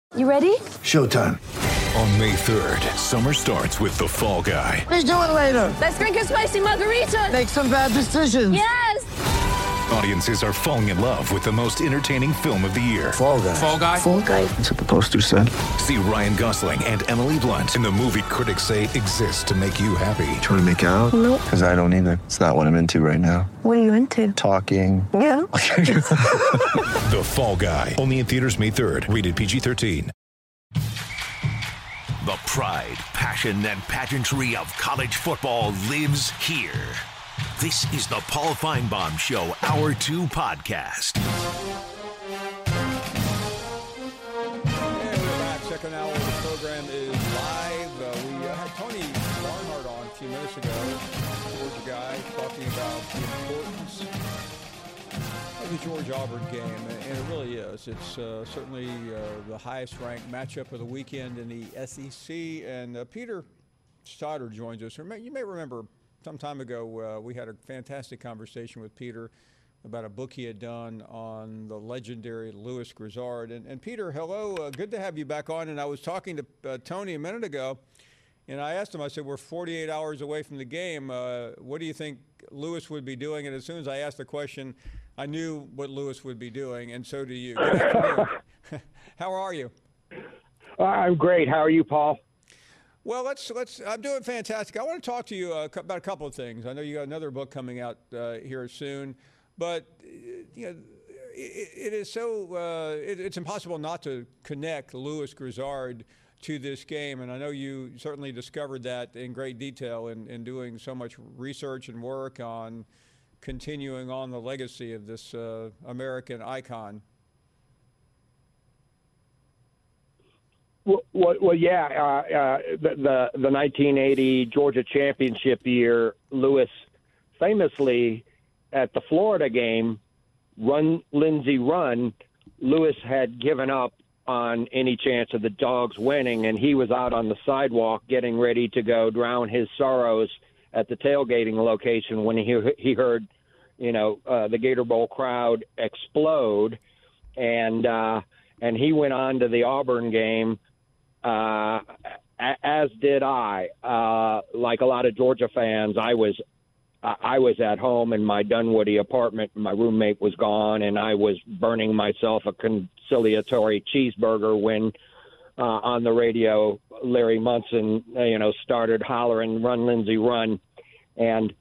You ready? Showtime. On May 3rd, summer starts with The Fall Guy. Let's do it later. Let's drink a spicy margarita. Make some bad decisions. Yes! Audiences are falling in love with the most entertaining film of the year. Fall Guy. Fall Guy? Fall Guy. That's what the poster said. See Ryan Gosling and Emily Blunt in the movie critics say exists to make you happy. Trying to make it out? Nope. Because I don't either. It's not what I'm into right now. What are you into? Talking. Yeah. The Fall Guy. Only in theaters May 3rd. Rated PG-13. The pride, passion, and pageantry of college football lives here. This is the Paul Feinbaum Show, Hour 2 podcast. And we're back. Second hour of the program is live. We had Tony Barnhart on a few minutes ago, Georgia guy, talking about the importance of the Georgia-Auburn game, and it really is. It's certainly the highest-ranked matchup of the weekend in the SEC, and Peter Stoddard joins us. You may remember some time ago we had a fantastic conversation with Peter about a book he had done on the legendary Louis Grizzard. And Peter, hello. Good to have you back on. And I was talking to Tony a minute ago, and I asked him, I said, we're 48 hours away from the game. What do you think Louis would be doing? And as soon as I asked the question, I knew what Louis would be doing, and so do you. Good afternoon. How are you? I'm great. How are you, Paul? Well, let's. I'm doing fantastic. I want to talk to you about a couple of things. I know you got another book coming out here soon, but you know, it is so. It's impossible not to connect Louis Grizzard to this game, and I know you certainly discovered that in great detail in doing so much research and work on continuing on the legacy of this American icon. Well, yeah. The 1980 Georgia championship year, Louis famously at the Florida game, Run Lindsey Run, Louis had given up on any chance of the Dogs winning, and he was out on the sidewalk getting ready to go drown his sorrows at the tailgating location when he heard, the Gator Bowl crowd explode, and he went on to the Auburn game. As did I. Like a lot of Georgia fans, I was at home in my Dunwoody apartment. My roommate was gone, and I was burning myself a conciliatory cheeseburger when on the radio Larry Munson, started hollering, "Run, Lindsey, run," and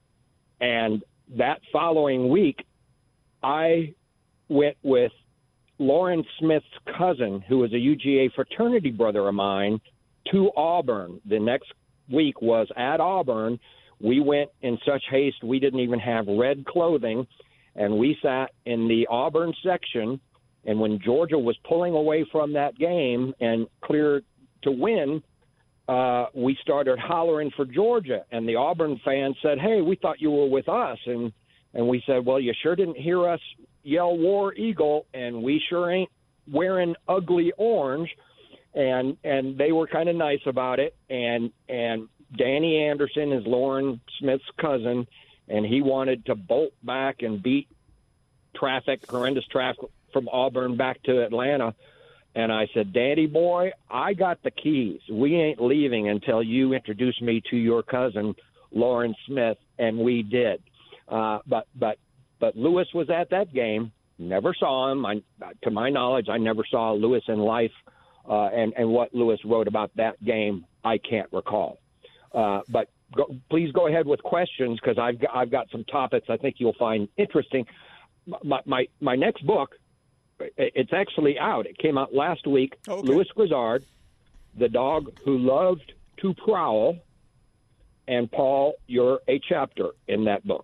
that following week, I went with Lauren Smith's cousin, who was a UGA fraternity brother of mine, to Auburn. The next week was at Auburn. We went in such haste we didn't even have red clothing, and we sat in the Auburn section, and when Georgia was pulling away from that game and clear to win, we started hollering for Georgia, and the Auburn fans said, "Hey, we thought you were with us," and we said, "Well, you sure didn't hear us yell War Eagle, and we sure ain't wearing ugly orange," and they were kind of nice about it, and Danny Anderson is Lauren Smith's cousin, and he wanted to bolt back and beat horrendous traffic from Auburn back to Atlanta. And I said, "Daddy boy, I got the keys. We ain't leaving until you introduce me to your cousin, Lauren Smith," and we did. But Louis was at that game. Never saw him. To my knowledge, I never saw Louis in life. And what Louis wrote about that game, I can't recall. But please go ahead with questions, because I've got some topics I think you'll find interesting. My next book, it's actually out. It came out last week. Okay. Louis Grizzard, The Dog Who Loved to Prowl. And Paul, you're a chapter in that book.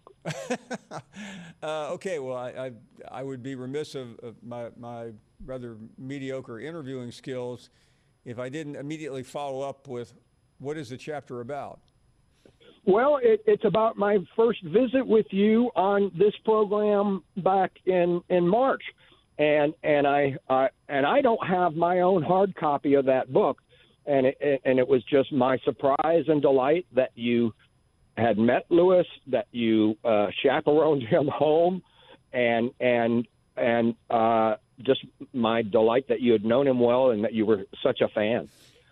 Okay, well, I would be remiss of my rather mediocre interviewing skills if I didn't immediately follow up with, what is the chapter about? Well, it's about my first visit with you on this program back in March, and I don't have my own hard copy of that book, and it was just my surprise and delight that you had met Louis, that you chaperoned him home, and just my delight that you had known him well and that you were such a fan.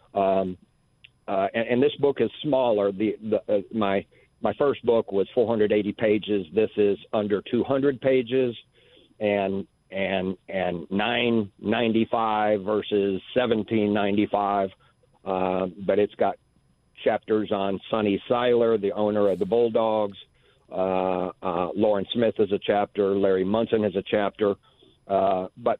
And this book is smaller. My first book was 480 pages. This is under 200 pages, and 995 versus 1795. But it's got chapters on Sonny Seiler, the owner of the Bulldogs. Lauren Smith is a chapter. Larry Munson is a chapter. But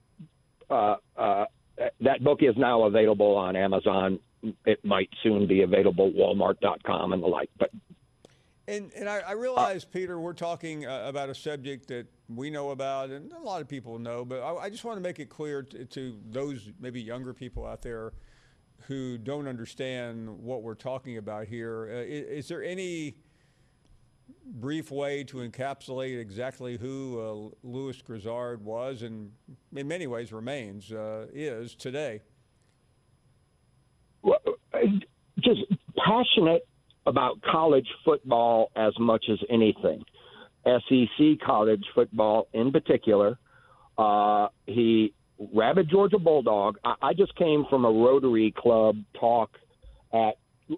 that book is now available on Amazon. It might soon be available at Walmart.com and the like. But And I realize, Peter, we're talking about a subject that we know about and a lot of people know, but I just want to make it clear to those maybe younger people out there who don't understand what we're talking about here. Is there any brief way to encapsulate exactly who Louis Grizzard was and in many ways remains, is today? Well, just passionate about college football as much as anything. SEC college football in particular. He rabid Georgia Bulldog. I just came from a Rotary Club talk at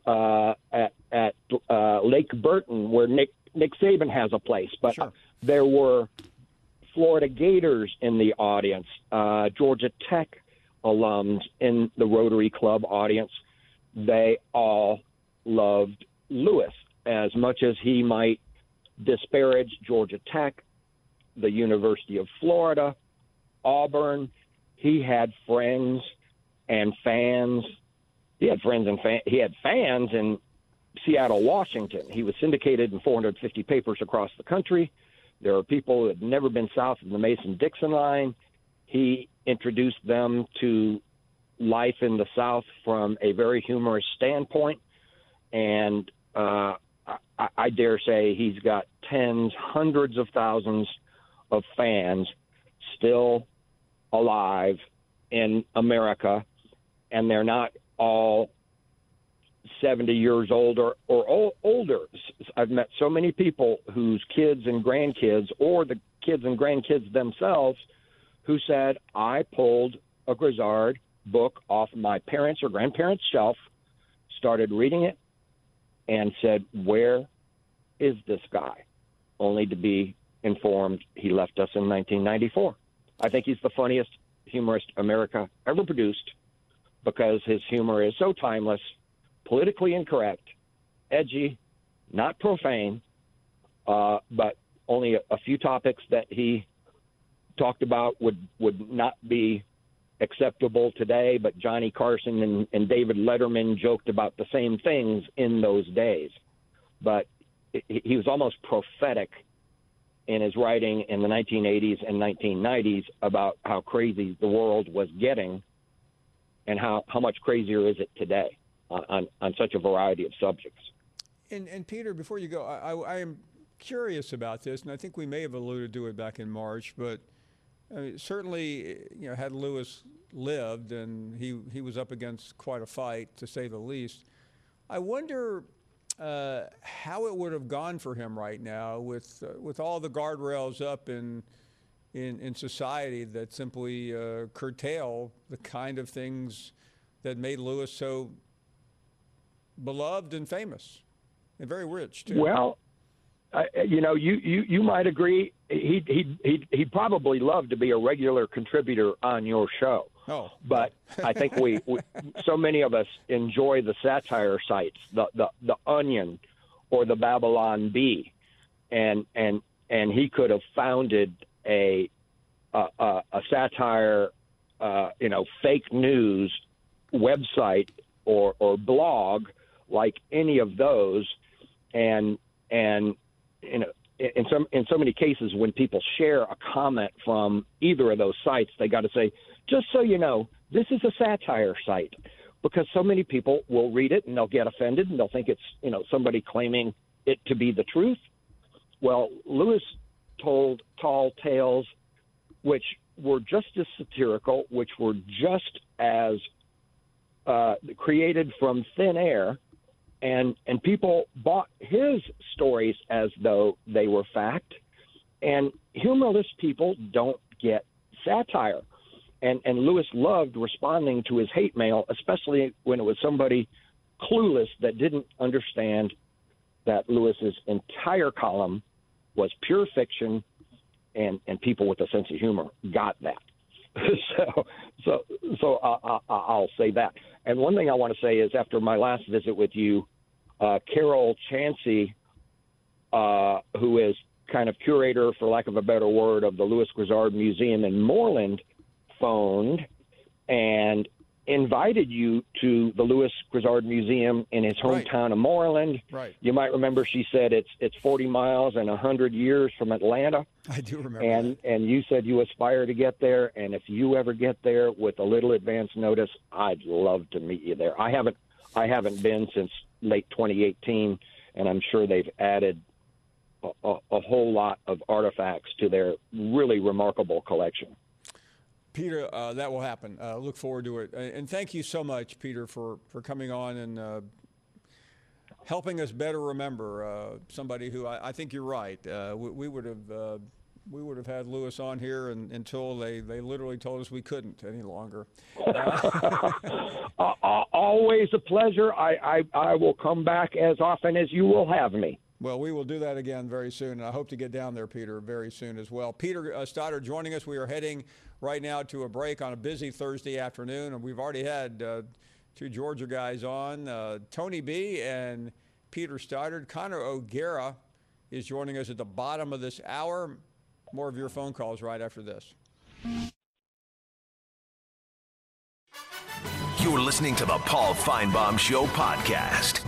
Lake Burton where Nick Saban has a place, but Sure. There were Florida Gators in the audience, Georgia Tech alums in the Rotary Club audience. They all loved Louis as much as he might disparage Georgia Tech, the University of Florida, Auburn. He had friends and fans. He had fans in Seattle, Washington. He was syndicated in 450 papers across the country. There are people that had never been south of the Mason-Dixon line. He introduced them to life in the South from a very humorous standpoint. And I dare say he's got tens, hundreds of thousands of fans still alive in America, and they're not all 70 years old or older. I've met so many people whose kids and grandkids or the kids and grandkids themselves who said, I pulled a Grizzard book off my parents' or grandparents' shelf, started reading it, and said, where is this guy? Only to be informed he left us in 1994. I think he's the funniest humorist America ever produced because his humor is so timeless, politically incorrect, edgy, not profane, but only a few topics that he talked about would not be acceptable today, but Johnny Carson and David Letterman joked about the same things in those days. But he was almost prophetic in his writing in the 1980s and 1990s about how crazy the world was getting and how much crazier is it today on such a variety of subjects. And Peter, before you go, I am curious about this, and I think we may have alluded to it back in March, but certainly, had Louis lived, and he was up against quite a fight, to say the least. I wonder how it would have gone for him right now with all the guardrails up in society that simply curtail the kind of things that made Louis so beloved and famous and very rich too. Well, you might agree. He'd probably love to be a regular contributor on your show. Oh, but I think we so many of us enjoy the satire sites, the Onion or the Babylon Bee, and he could have founded a satire, fake news website or blog like any of those, and in so many cases when people share a comment from either of those sites, they got to say, just so you know, this is a satire site, because so many people will read it and they'll get offended and they'll think it's somebody claiming it to be the truth. Well, Louis told tall tales which were just as satirical, which were just as created from thin air, and people bought his stories as though they were fact. And humorless people don't get satire. And Lewis loved responding to his hate mail, especially when it was somebody clueless that didn't understand that Lewis's entire column was pure fiction, and people with a sense of humor got that. So I'll say that. And one thing I want to say is, after my last visit with you, Carol Chansey, who is kind of curator, for lack of a better word, of the Louis Grizzard Museum in Moreland, phoned and invited you to the Louis Grizzard Museum in his hometown of Moreland. Right. You might remember she said it's 40 miles and 100 years from Atlanta. I do remember and you said you aspire to get there, and if you ever get there with a little advance notice, I'd love to meet you there. I haven't been since late 2018, and I'm sure they've added a whole lot of artifacts to their really remarkable collection. Peter, that will happen. Look forward to it. And thank you so much, Peter, for coming on and helping us better remember somebody who I think you're right. We would have had Lewis on here until they literally told us we couldn't any longer. Always a pleasure. I will come back as often as you will have me. Well, we will do that again very soon, and I hope to get down there, Peter, very soon as well. Peter Stoddard joining us. We are heading right now to a break on a busy Thursday afternoon, and we've already had two Georgia guys on, Tony B. and Peter Stoddard. Connor O'Gara is joining us at the bottom of this hour. More of your phone calls right after this. You're listening to the Paul Feinbaum Show podcast.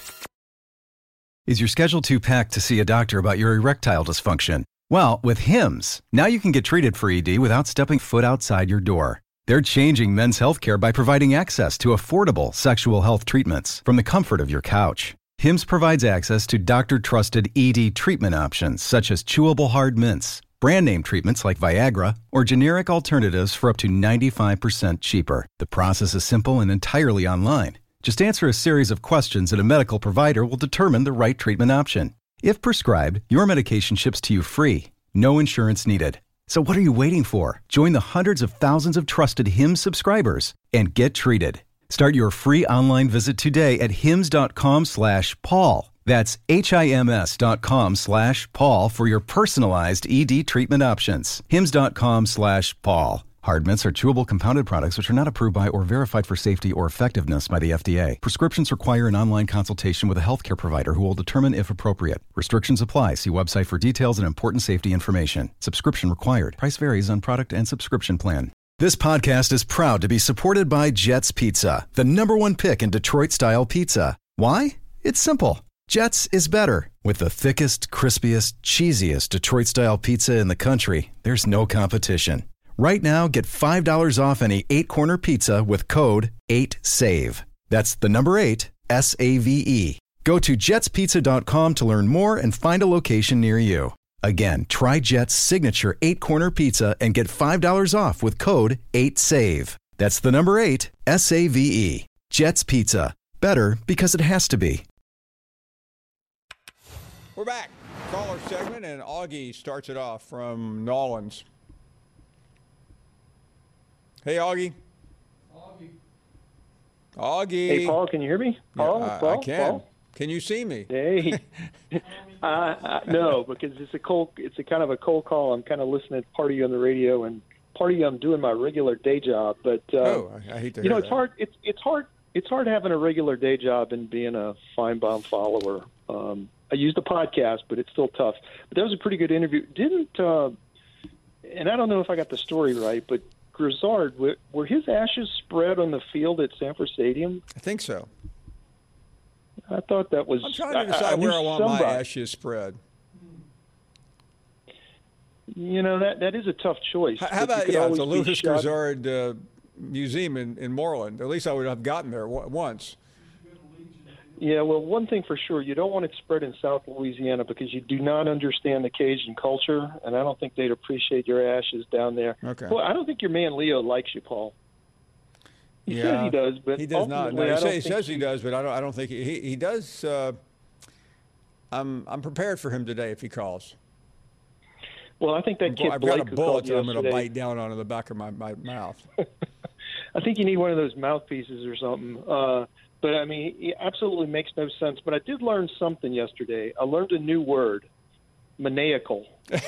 Is your schedule too packed to see a doctor about your erectile dysfunction? Well, with Hims, now you can get treated for ED without stepping foot outside your door. They're changing men's healthcare by providing access to affordable sexual health treatments from the comfort of your couch. Hims provides access to doctor-trusted ED treatment options such as chewable hard mints, brand name treatments like Viagra, or generic alternatives for up to 95% cheaper. The process is simple and entirely online. Just answer a series of questions and a medical provider will determine the right treatment option. If prescribed, your medication ships to you free. No insurance needed. So what are you waiting for? Join the hundreds of thousands of trusted Hims subscribers and get treated. Start your free online visit today at hims.com/Paul. That's HIMS.com/Paul for your personalized ED treatment options. hims.com/Paul. Hard mints are chewable compounded products which are not approved by or verified for safety or effectiveness by the FDA. Prescriptions require an online consultation with a healthcare provider who will determine if appropriate. Restrictions apply. See website for details and important safety information. Subscription required. Price varies on product and subscription plan. This podcast is proud to be supported by Jets Pizza, the #1 pick in Detroit-style pizza. Why? It's simple. Jets is better. With the thickest, crispiest, cheesiest Detroit-style pizza in the country, there's no competition. Right now, get $5 off any 8-corner pizza with code 8SAVE. That's the number 8, SAVE. Go to jetspizza.com to learn more and find a location near you. Again, try Jet's signature 8-corner pizza and get $5 off with code 8SAVE. That's the number 8, SAVE. Jet's Pizza. Better because it has to be. We're back. Caller segment, and Augie starts it off from Nolans. Hey, Augie. Augie. Hey, Paul, can you hear me? Paul, I can. Paul? Can you see me? Hey. No, because it's a kind of a cold call. I'm kind of listening to part of you on the radio, and part of you I'm doing my regular day job. But I hate to hear it's hard. It's hard having a regular day job and being a Feinbaum follower. I use the podcast, but it's still tough. But that was a pretty good interview. And I don't know if I got the story right, but Grizzard, were his ashes spread on the field at Sanford Stadium? I think so. I thought that was. I'm trying to decide where I want my ashes spread. You know, that is a tough choice. How about the Louis Grizzard Museum in Moreland? At least I would have gotten there once. Yeah, well, one thing for sure, you don't want it spread in South Louisiana because you do not understand the Cajun culture, and I don't think they'd appreciate your ashes down there. Okay. Well, I don't think your man Leo likes you, Paul. He says he does, but he does not. No, he says he does, but I don't think he does. I'm prepared for him today if he calls. Well, I think that kid I've Blake got a who bullet called that I'm going to yesterday- bite down onto the back of my mouth. I think you need one of those mouthpieces or something. But, I mean, it absolutely makes no sense. But I did learn something yesterday. I learned a new word, maniacal.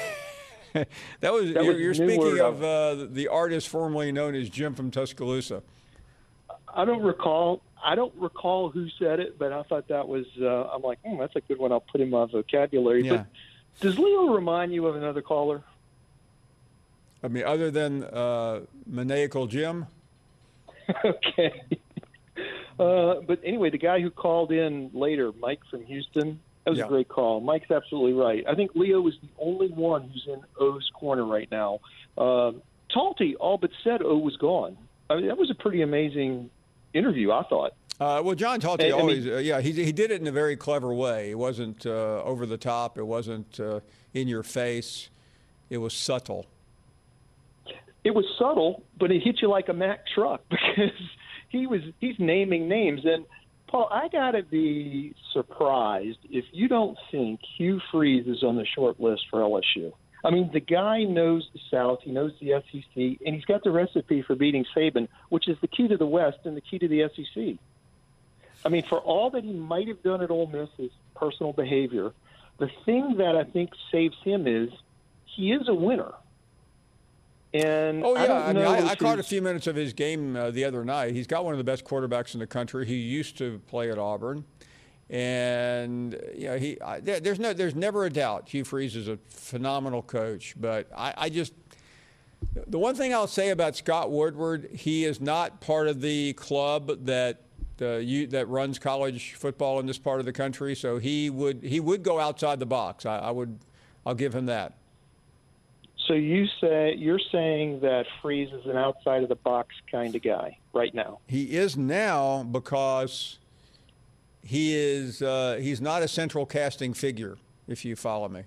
You're new speaking word of the artist formerly known as Jim from Tuscaloosa. I don't recall who said it, but I thought that was I'm like, that's a good one. I'll put in my vocabulary. Yeah. But does Leo remind you of another caller? I mean, other than Maniacal Jim? Okay. But anyway, the guy who called in later, Mike from Houston, that was Yeah. a great call. Mike's absolutely right. I think Leo is the only one who's in O's corner right now. Talty all but said O was gone. I mean, that was a pretty amazing interview, I thought. Well, John Talty I always, mean- he did it in a very clever way. It wasn't over the top. It wasn't in your face. It was subtle. It was subtle, but it hit you like a Mack truck because he's naming names. And Paul, I gotta be surprised if you don't think Hugh Freeze is on the short list for LSU. I mean, the guy knows the South, he knows the SEC, and he's got the recipe for beating Saban, which is the key to the West and the key to the SEC. I mean, for all that he might have done at Ole Miss, his personal behavior, the thing that I think saves him is he is a winner. And Oh, yeah. I don't know I if caught a he's- few minutes of his game the other night. He's got one of the best quarterbacks in the country. He used to play at Auburn. And, there's never a doubt Hugh Freeze is a phenomenal coach. But the one thing I'll say about Scott Woodward, he is not part of the club that runs college football in this part of the country. So he would go outside the box. I'll give him that. So you're saying that Freeze is an outside of the box kind of guy right now? He is now because he's not a central casting figure, if you follow me.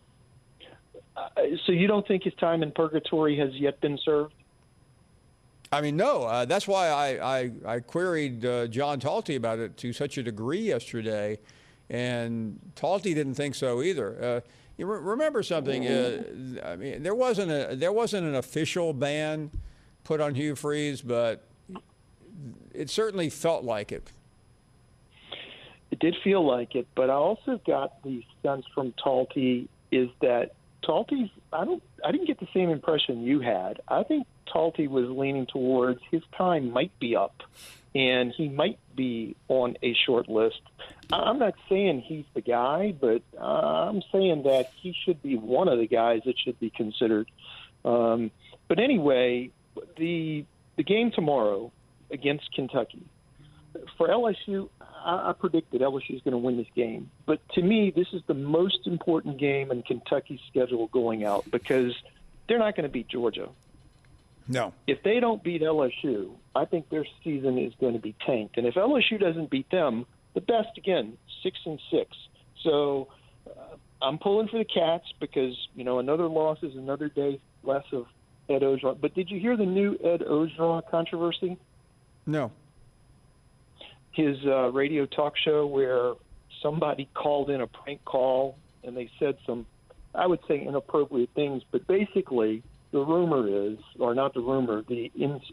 So you don't think his time in purgatory has yet been served? I mean, no. That's why I queried John Talty about it to such a degree yesterday, and Talty didn't think so either. You remember something? I mean, there wasn't an official ban put on Hugh Freeze, but it certainly felt like it. It did feel like it, but I also got the sense from Talty is that Talty's. I didn't get the same impression you had. I think Talty was leaning towards his time might be up, and he might be on a short list. I'm not saying he's the guy, but I'm saying that he should be one of the guys that should be considered. But anyway, the game tomorrow against Kentucky. For LSU, I predicted LSU is going to win this game. But to me, this is the most important game in Kentucky's schedule going out because they're not going to beat Georgia. No. If they don't beat LSU, I think their season is going to be tanked. And if LSU doesn't beat them, the best, again, 6-6. So I'm pulling for the Cats because, another loss is another day less of Ed Ogeron. But did you hear the new Ed Ogeron controversy? No. His radio talk show where somebody called in a prank call and they said some, I would say, inappropriate things. But basically, the rumor is, or not the rumor, the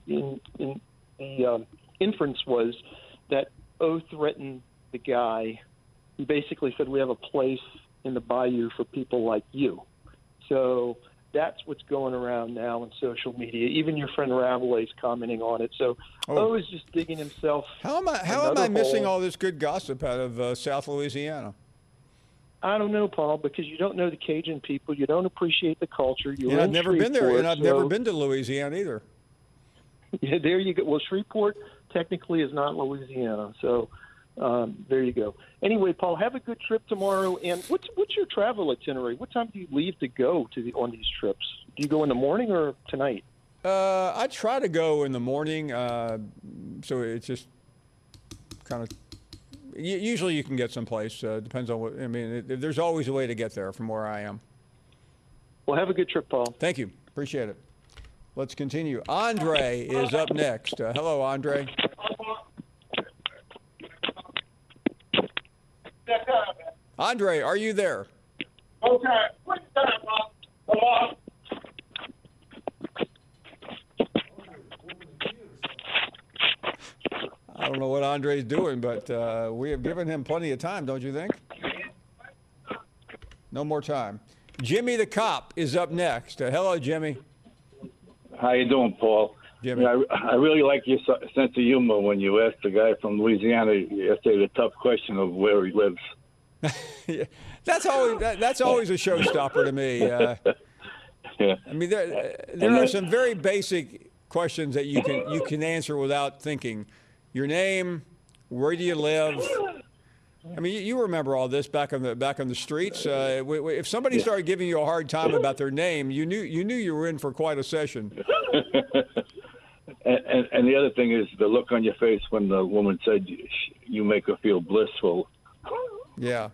inference was that O threatened the guy. He basically said, we have a place in the bayou for people like you. So that's what's going around now in social media. Even your friend Ravelay's commenting on it. So O is just digging himself. How am I missing all this good gossip out of South Louisiana? I don't know, Paul, because you don't know the Cajun people. You don't appreciate the culture. And I've never been there, and I've never been to Louisiana either. Yeah, there you go. Well, Shreveport technically is not Louisiana, so there you go. Anyway, Paul, have a good trip tomorrow. And what's your travel itinerary? What time do you leave to go on these trips? Do you go in the morning or tonight? I try to go in the morning, so it's just kind of. Usually, you can get someplace. Depends on what. I mean, there's always a way to get there from where I am. Well, have a good trip, Paul. Thank you. Appreciate it. Let's continue. Andre is up next. Hello, Andre. Andre, are you there? Okay. I don't know what Andre's doing, but we have given him plenty of time, don't you think? No more time. Jimmy the Cop is up next. Hello, Jimmy. How you doing, Paul? Jimmy. Yeah, I really like your sense of humor when you asked the guy from Louisiana yesterday the tough question of where he lives. Yeah, that's always a showstopper to me. Yeah. I mean, there are some very basic questions that you can answer without thinking. Your name, where do you live? I mean, you remember all this back on the streets. If somebody started giving you a hard time about their name, you knew you were in for quite a session. And the other thing is the look on your face when the woman said you make her feel blissful. Yeah,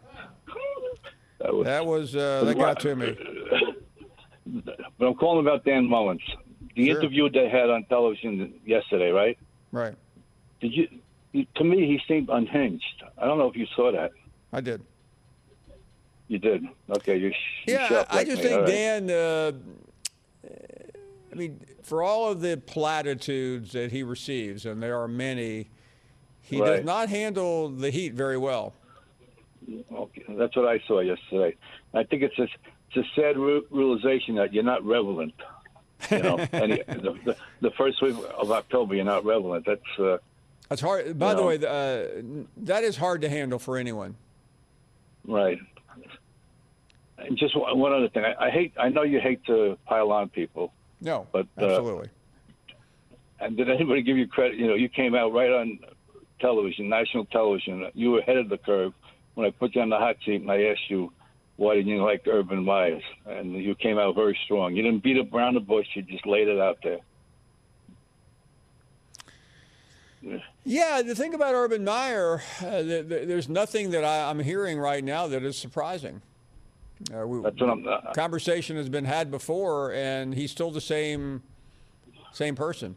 that got to me. But I'm calling about Dan Mullins. The interview they had on television yesterday, right? Right. To me, he seemed unhinged. I don't know if you saw that. I did. You did? Okay. I just think Dan, I mean, for all of the platitudes that he receives, and there are many, he does not handle the heat very well. Okay. That's what I saw yesterday. I think it's a sad realization that you're not relevant. You know, and the first week of October, you're not relevant. That's hard. By the way, that is hard to handle for anyone. Right. And just one other thing. I know you hate to pile on people. No, but absolutely. And did anybody give you credit? You know, you came out right on television, national television. You were ahead of the curve when I put you on the hot seat and I asked you, why didn't you like Urban Meyer? And you came out very strong. You didn't beat up around the bush. You just laid it out there. Yeah, the thing about Urban Meyer, there's nothing that I'm hearing right now that is surprising. That's what conversation has been had before, and he's still the same person.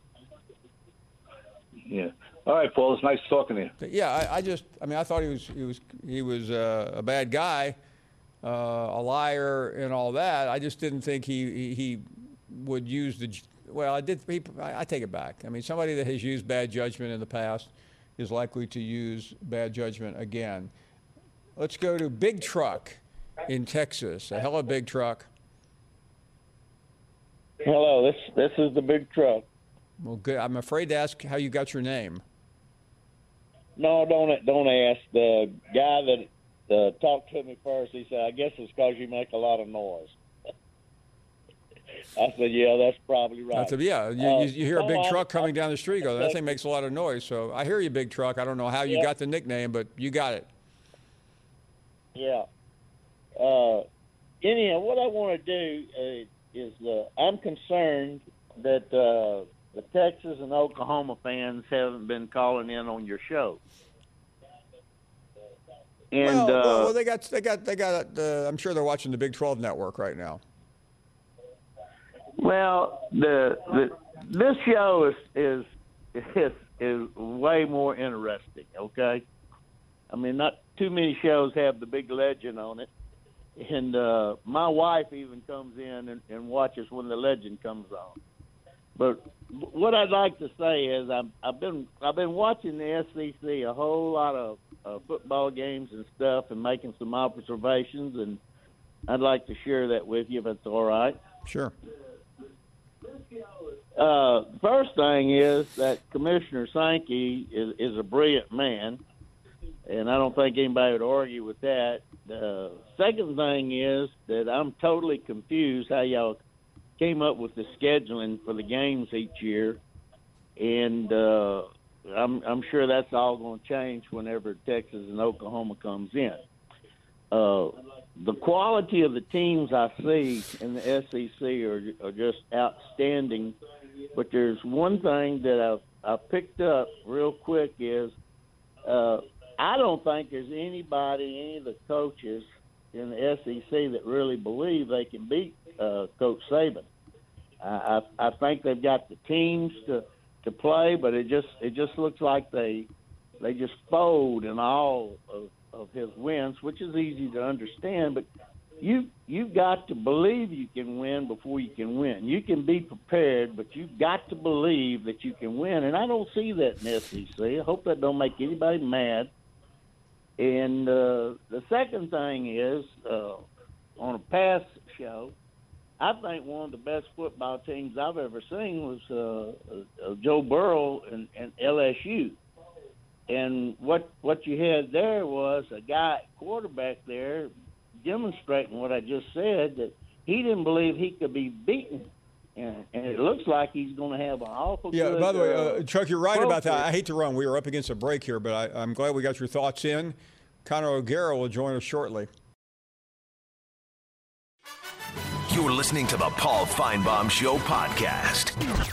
Yeah. All right, Paul. It's nice talking to you. Yeah, I thought he was a bad guy, a liar, and all that. I just didn't think he would use the. Well, I take it back. I mean, somebody that has used bad judgment in the past is likely to use bad judgment again. Let's go to Big Truck in Texas. Hello, Big Truck. Hello, this is the Big Truck. Well, good. I'm afraid to ask how you got your name. No, don't ask. The guy that talked to me first, he said, I guess it's because you make a lot of noise. I said, yeah, that's probably right. You hear a big truck coming down the street, you go, that thing makes a lot of noise. So I hear you, Big Truck. I don't know how you got the nickname, but you got it. Yeah. Anyhow, what I want to do is I'm concerned that the Texas and Oklahoma fans haven't been calling in on your show. And well, they got. I'm sure they're watching the Big 12 network right now. Well, this show is way more interesting. Okay, I mean, not too many shows have the big legend on it, and my wife even comes in and watches when the legend comes on. But what I'd like to say is I've been watching the SEC a whole lot of football games and stuff, and making some observations, and I'd like to share that with you if it's all right. Sure. First thing is that Commissioner Sankey is a brilliant man, and I don't think anybody would argue with that. Second thing is that I'm totally confused how y'all came up with the scheduling for the games each year, and I'm sure that's all going to change whenever Texas and Oklahoma comes in. The quality of the teams I see in the SEC are just outstanding. But there's one thing that I picked up real quick is I don't think there's any of the coaches in the SEC that really believe they can beat Coach Saban. I think they've got the teams to play, but it just looks like they just fold in all of his wins, which is easy to understand. But you've got to believe you can win before you can win. You can be prepared, but you've got to believe that you can win. And I don't see that in the SEC. I hope that don't make anybody mad. And the second thing is, on a past show, I think one of the best football teams I've ever seen was Joe Burrow and LSU. And what you had there was a guy, quarterback there, demonstrating what I just said, that he didn't believe he could be beaten. And it looks like he's going to have an awful good... Yeah, by the way, Chuck, you're right about that. I hate to run. We are up against a break here, but I'm glad we got your thoughts in. Connor O'Gara will join us shortly. You're listening to the Paul Feinbaum Show podcast.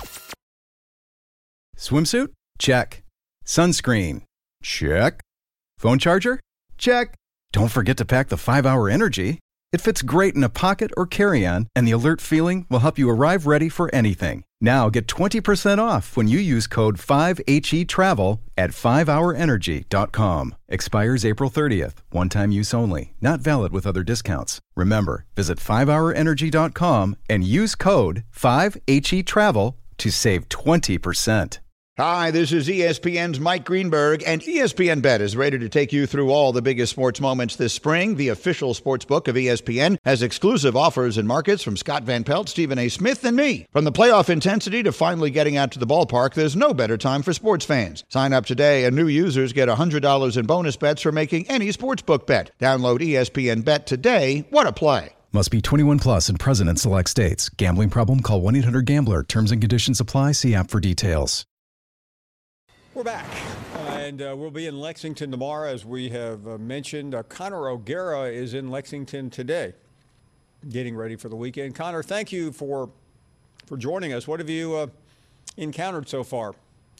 Swimsuit? Check. Sunscreen? Check. Phone charger? Check. Don't forget to pack the 5-Hour Energy. It fits great in a pocket or carry-on, and the alert feeling will help you arrive ready for anything. Now get 20% off when you use code 5HETRAVEL at 5hourenergy.com. Expires April 30th. One-time use only. Not valid with other discounts. Remember, visit 5hourenergy.com and use code 5HETRAVEL to save 20%. Hi, this is ESPN's Mike Greenberg, and ESPN Bet is ready to take you through all the biggest sports moments this spring. The official sports book of ESPN has exclusive offers and markets from Scott Van Pelt, Stephen A. Smith, and me. From the playoff intensity to finally getting out to the ballpark, there's no better time for sports fans. Sign up today, and new users get $100 in bonus bets for making any sportsbook bet. Download ESPN Bet today. What a play. Must be 21 plus and present in select states. Gambling problem? Call 1-800-GAMBLER. Terms and conditions apply. See app for details. We're back, and we'll be in Lexington tomorrow, as we have mentioned. Connor O'Gara is in Lexington today, getting ready for the weekend. Connor, thank you for joining us. What have you encountered so far?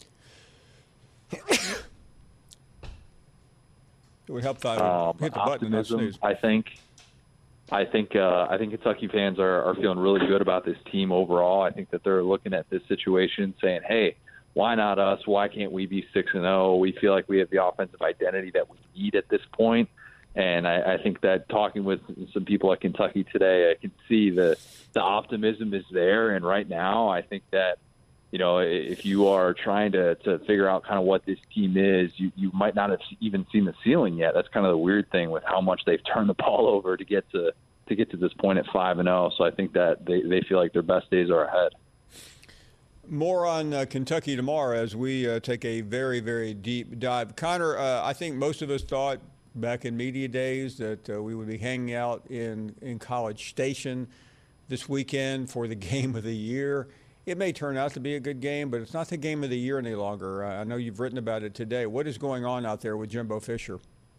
It would help if I hit the button. Optimism, I think Kentucky fans are feeling really good about this team overall. I think that they're looking at this situation saying, hey, why not us? Why can't we be 6-0? We feel like we have the offensive identity that we need at this point. And I think that talking with some people at Kentucky today, I can see the optimism is there. And right now, I think that, you know, if you are trying to figure out kind of what this team is, you might not have even seen the ceiling yet. That's kind of the weird thing with how much they've turned the ball over to get to this point at 5-0. So I think that they feel like their best days are ahead. More on Kentucky tomorrow as we take a very, very deep dive. Connor, I think most of us thought back in media days that we would be hanging out in College Station this weekend for the game of the year. It may turn out to be a good game, but it's not the game of the year any longer. I know you've written about it today. What is going on out there with Jimbo Fisher?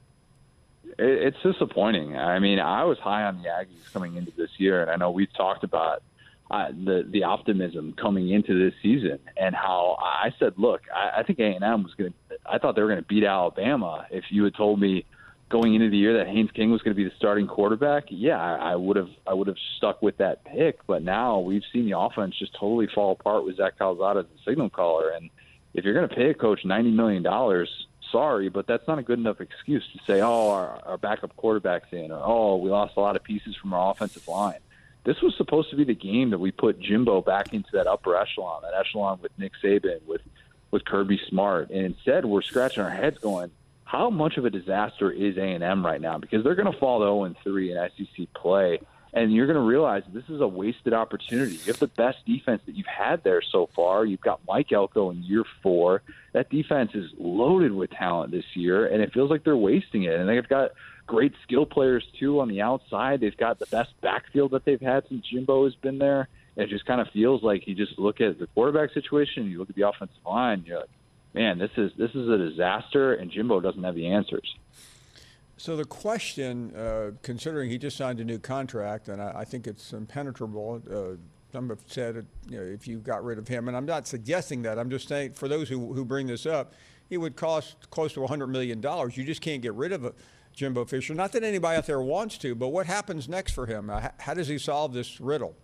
It's disappointing. I mean, I was high on the Aggies coming into this year, and I know we've talked about the optimism coming into this season and how I said, look, I think A&M was going to – I thought they were going to beat Alabama. If you had told me going into the year that Haynes King was going to be the starting quarterback, yeah, I would have stuck with that pick. But now we've seen the offense just totally fall apart with Zach Calzada as the signal caller. And if you're going to pay a coach $90 million, sorry, but that's not a good enough excuse to say, oh, our backup quarterback's in, or, oh, we lost a lot of pieces from our offensive line. This was supposed to be the game that we put Jimbo back into that upper echelon, with Nick Saban, with Kirby Smart. And instead, we're scratching our heads going, how much of a disaster is A&M right now? Because they're going to fall to 0-3 in SEC play, and you're going to realize this is a wasted opportunity. You have the best defense that you've had there so far. You've got Mike Elko in year 4. That defense is loaded with talent this year, and it feels like they're wasting it. And they've got great skill players, too, on the outside. They've got the best backfield that they've had since Jimbo has been there. And it just kind of feels like you just look at the quarterback situation, you look at the offensive line, you're like, man, this is a disaster, and Jimbo doesn't have the answers. So the question, considering he just signed a new contract, and I think it's impenetrable, some have said if you got rid of him, and I'm not suggesting that. I'm just saying for those who bring this up, he would cost close to $100 million. You just can't get rid of Jimbo Fisher. Not that anybody out there wants to, but what happens next for him? How does he solve this riddle?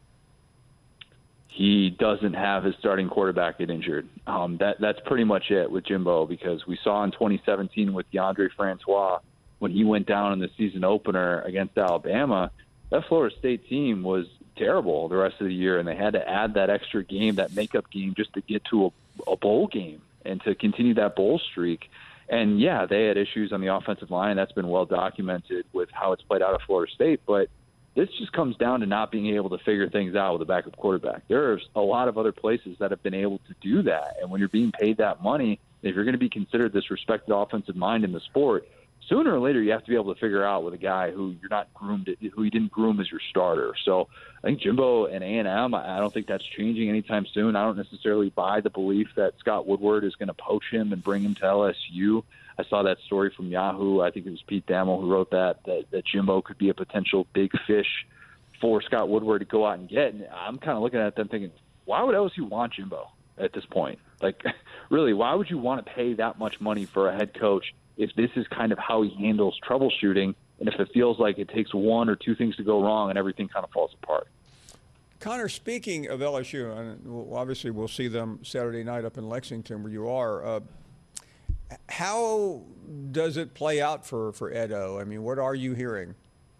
He doesn't have his starting quarterback get injured. That's pretty much it with Jimbo, because we saw in 2017 with DeAndre Francois, when he went down in the season opener against Alabama, that Florida State team was terrible the rest of the year, and they had to add that extra game, that makeup game, just to get to a bowl game and to continue that bowl streak. And, yeah, they had issues on the offensive line. That's been well documented with how it's played out at Florida State. But this just comes down to not being able to figure things out with a backup quarterback. There's a lot of other places that have been able to do that. And when you're being paid that money, if you're going to be considered this respected offensive mind in the sport, sooner or later you have to be able to figure out with a guy who you're not groomed, who you didn't groom as your starter. So I think Jimbo and A&M, I don't think that's changing anytime soon. I don't necessarily buy the belief that Scott Woodward is going to poach him and bring him to LSU. I saw that story from Yahoo. I think it was Pete Thamel who wrote that Jimbo could be a potential big fish for Scott Woodward to go out and get. And I'm kind of looking at them thinking, why would LSU want Jimbo at this point? Like, really, why would you want to pay that much money for a head coach if this is kind of how he handles troubleshooting, and if it feels like it takes one or two things to go wrong and everything kind of falls apart? Connor, speaking of LSU, and obviously we'll see them Saturday night up in Lexington where you are, how does it play out for Ed O? I mean, what are you hearing?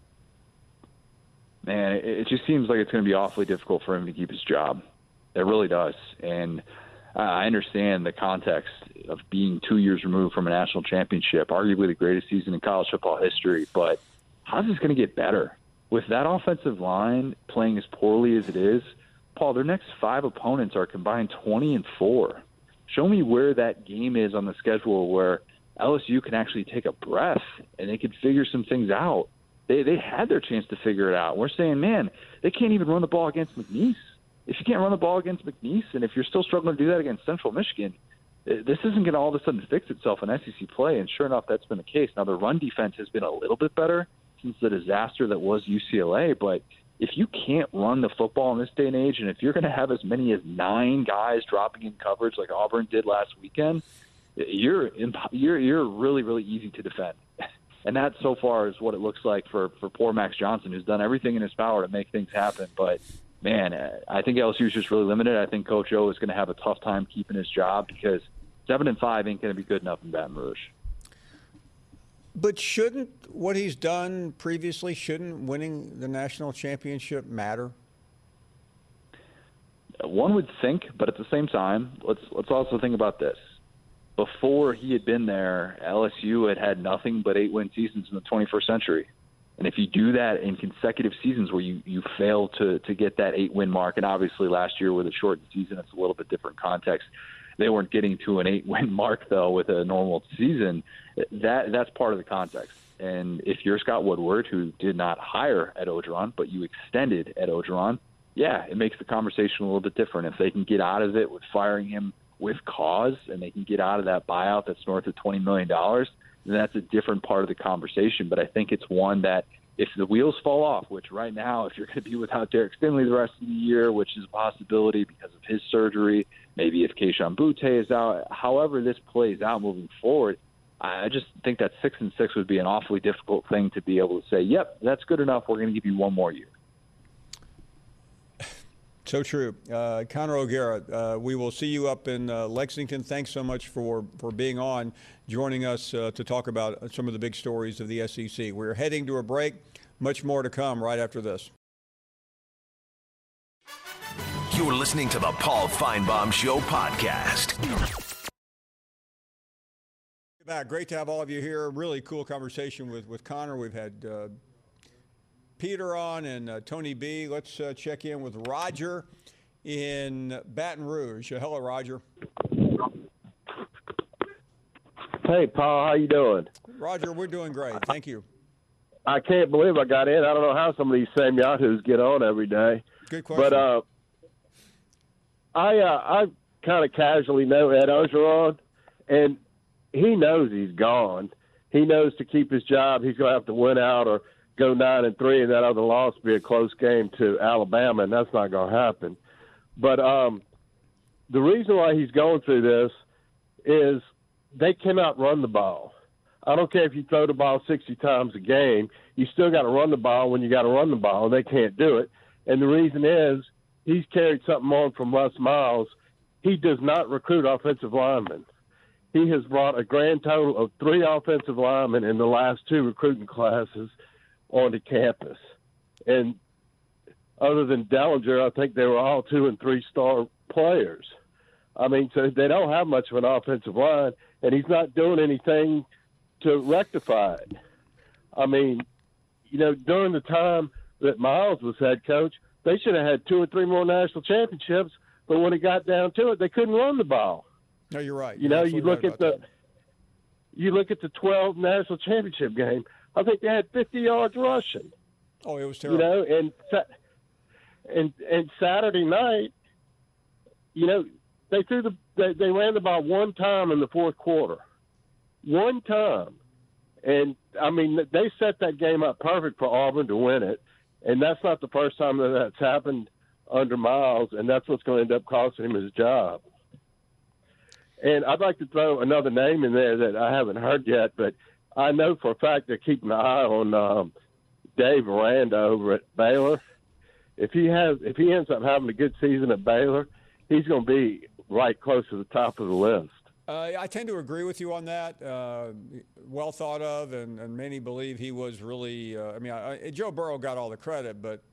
Man, it just seems like it's going to be awfully difficult for him to keep his job. It really does. And I understand the context of being 2 years removed from a national championship, arguably the greatest season in college football history. But how's this going to get better? With that offensive line playing as poorly as it is, Paul, their next 5 opponents are combined 20-4. Show me where that game is on the schedule where LSU can actually take a breath and they could figure some things out. They had their chance to figure it out. We're saying, man, they can't even run the ball against McNeese. If you can't run the ball against McNeese, and if you're still struggling to do that against Central Michigan, this isn't going to all of a sudden fix itself in SEC play. And sure enough, that's been the case. Now, the run defense has been a little bit better since the disaster that was UCLA. But if you can't run the football in this day and age, and if you're going to have as many as 9 guys dropping in coverage like Auburn did last weekend, you're really, really easy to defend. And that so far is what it looks like for poor Max Johnson, who's done everything in his power to make things happen. But, man, I think LSU is just really limited. I think Coach O is going to have a tough time keeping his job because 7-5 ain't going to be good enough in Baton Rouge. But shouldn't what he's done previously, shouldn't winning the national championship matter? One would think, but at the same time, let's also think about this. Before he had been there, LSU had nothing but 8-win seasons in the 21st century. And if you do that in consecutive seasons where you fail to get that 8-win mark, and obviously last year with a shortened season, it's a little bit different context. They weren't getting to an 8-win mark, though, with a normal season. That's part of the context. And if you're Scott Woodward, who did not hire Ed Orgeron, but you extended Ed Orgeron, yeah, it makes the conversation a little bit different. If they can get out of it with firing him with cause and they can get out of that buyout that's north of $20 million, then that's a different part of the conversation. But I think it's one that if the wheels fall off, which right now, if you're going to be without Derek Stingley the rest of the year, which is a possibility because of his surgery, maybe if Kayshon Boutte is out, however this plays out moving forward, I just think that 6-6 would be an awfully difficult thing to be able to say, yep, that's good enough. We're going to give you one more year. So true. Connor O'Gara, we will see you up in Lexington. Thanks so much for being on, joining us to talk about some of the big stories of the SEC. We're heading to a break. Much more to come right after this. You're listening to the Paul Feinbaum Show podcast. Back. Great to have all of you here. Really cool conversation with Connor. We've had Peter on and Tony B. Let's check in with Roger in Baton Rouge. Hello, Roger. Hey, Paul. How you doing? Roger, we're doing great. Thank you. I can't believe I got in. I don't know how some of these same yahoos get on every day. Good question. But I kind of casually know Ed Orgeron, and he knows he's gone. He knows to keep his job, he's going to have to win out or go 9-3, and that other loss be a close game to Alabama, and that's not going to happen. But the reason why he's going through this is they cannot run the ball. I don't care if you throw the ball 60 times a game, you still got to run the ball when you got to run the ball, and they can't do it. And the reason is he's carried something on from Les Miles. He does not recruit offensive linemen. he has brought a grand total of 3 offensive linemen in the last 2 recruiting classes onto campus. And other than Dellinger, I think they were all 2- and 3-star players. I mean, so they don't have much of an offensive line, and he's not doing anything to rectify it. I mean, during the time that Miles was head coach, they should have had 2 or 3 more national championships, but when it got down to it, they couldn't run the ball. No, you're right. You look at the 12 national championship game. I think they had 50 yards rushing. Oh, it was terrible. And Saturday night, they ran the ball one time in the fourth quarter. One time. And, I mean, they set that game up perfect for Auburn to win it. And that's not the first time that's happened under Miles, and that's what's going to end up costing him his job. And I'd like to throw another name in there that I haven't heard yet, but I know for a fact they're keeping an eye on Dave Aranda over at Baylor. If he ends up having a good season at Baylor, he's going to be right close to the top of the list. I tend to agree with you on that. Well thought of, and many believe he was really. Joe Burrow got all the credit, but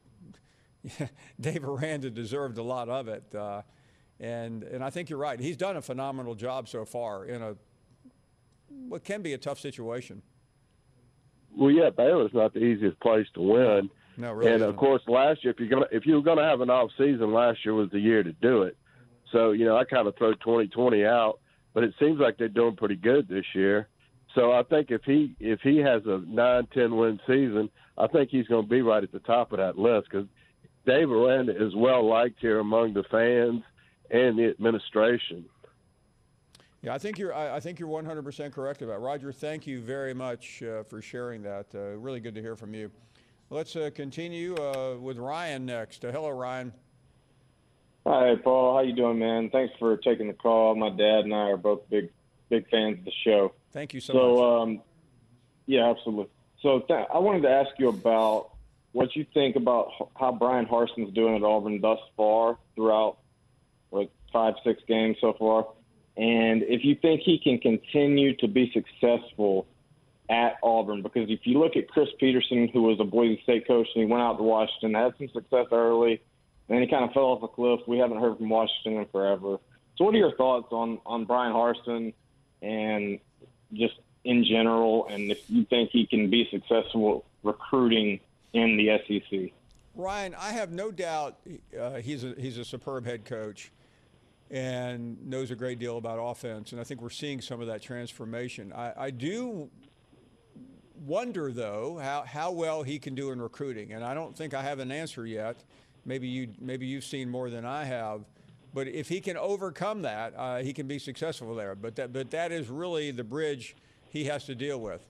Dave Aranda deserved a lot of it. And I think you're right. He's done a phenomenal job so far in what can be a tough situation. Well, yeah, Baylor's not the easiest place to win. No, really. And of course, last year, if you were going to have an off season, last year was the year to do it. So I kind of throw 2020 out, but it seems like they're doing pretty good this year. So I think if he has a 9-10 win season, I think he's going to be right at the top of that list because Dave Aranda is well liked here among the fans and the administration. Yeah, I think you're 100% correct about it. Roger, thank you very much for sharing that. Really good to hear from you. Let's continue with Ryan next. Hello, Ryan. Hi, Paul. How you doing, man? Thanks for taking the call. My dad and I are both big fans of the show. Thank you so much. Yeah, absolutely. So I wanted to ask you about what you think about how Brian Harsin's doing at Auburn thus far throughout 5-6 games so far, and if you think he can continue to be successful at Auburn, because if you look at Chris Peterson, who was a Boise State coach, and he went out to Washington, had some success early, and then he kind of fell off a cliff. We haven't heard from Washington in forever. So what are your thoughts on Brian Harsin and just in general, and if you think he can be successful recruiting in the SEC? Ryan, I have no doubt he's a superb head coach and knows a great deal about offense, and I think we're seeing some of that transformation. I do wonder, though, how well he can do in recruiting, and I don't think I have an answer yet. Maybe you've seen more than I have, but if he can overcome that, he can be successful there. But that is really the bridge he has to deal with.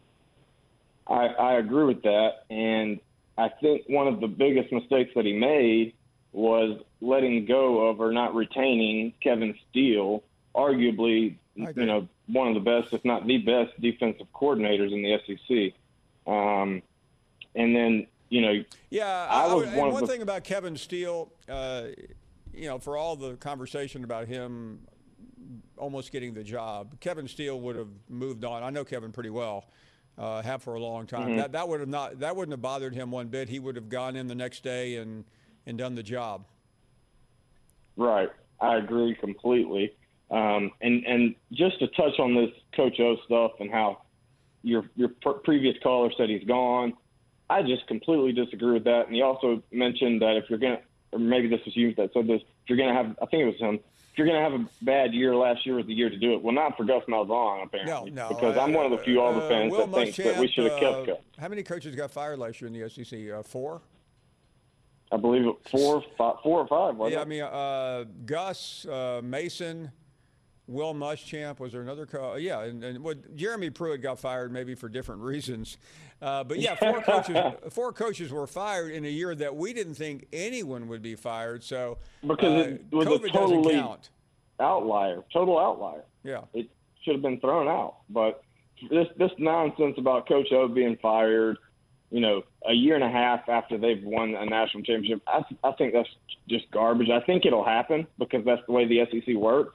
I agree with that, and I think one of the biggest mistakes that he made was letting go of or not retaining Kevin Steele, arguably, one of the best, if not the best, defensive coordinators in the SEC. And then, one thing about Kevin Steele, for all the conversation about him almost getting the job, Kevin Steele would have moved on. I know Kevin pretty well, have for a long time. Mm-hmm. That wouldn't have bothered him one bit. He would have gone in the next day and done the job. Right. I agree completely. And just to touch on this Coach O stuff and how your previous caller said he's gone, I just completely disagree with that. And he also mentioned that if you're going to, or maybe this was you that said this, if you're going to have, I think it was him, if you're going to have a bad year, last year was the year to do it. Well, not for Gus Malzahn, apparently. No. Because I'm one of the few Auburn fans that thinks that we should have kept Gus. How many coaches got fired last year in the SEC? 4? I believe it 4 or 5, wasn't it? I mean, Gus, Mason, Will Muschamp, was there another coach? Yeah, and Jeremy Pruitt got fired maybe for different reasons. But, yeah, 4 coaches were fired in a year that we didn't think anyone would be fired. So because it was COVID a totally doesn't count. Total outlier. Yeah. It should have been thrown out. But this nonsense about Coach O being fired, a year and a half after they've won a national championship, I think that's just garbage. I think it'll happen because that's the way the SEC works.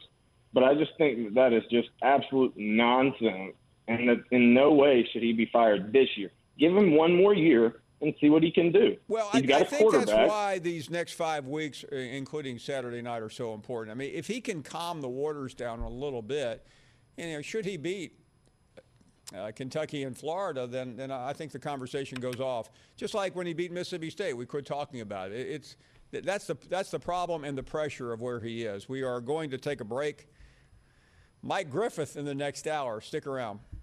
But I just think that is just absolute nonsense, and that in no way should he be fired this year. Give him one more year and see what he can do. Well, He's got I a think that's quarterback. why these next 5 weeks, including Saturday night, are so important. I mean, if he can calm the waters down a little bit, should he beat Kentucky and Florida, then I think the conversation goes off. Just like when he beat Mississippi State, we quit talking about it. That's the problem and the pressure of where he is. We are going to take a break. Mike Griffith in the next hour. Stick around.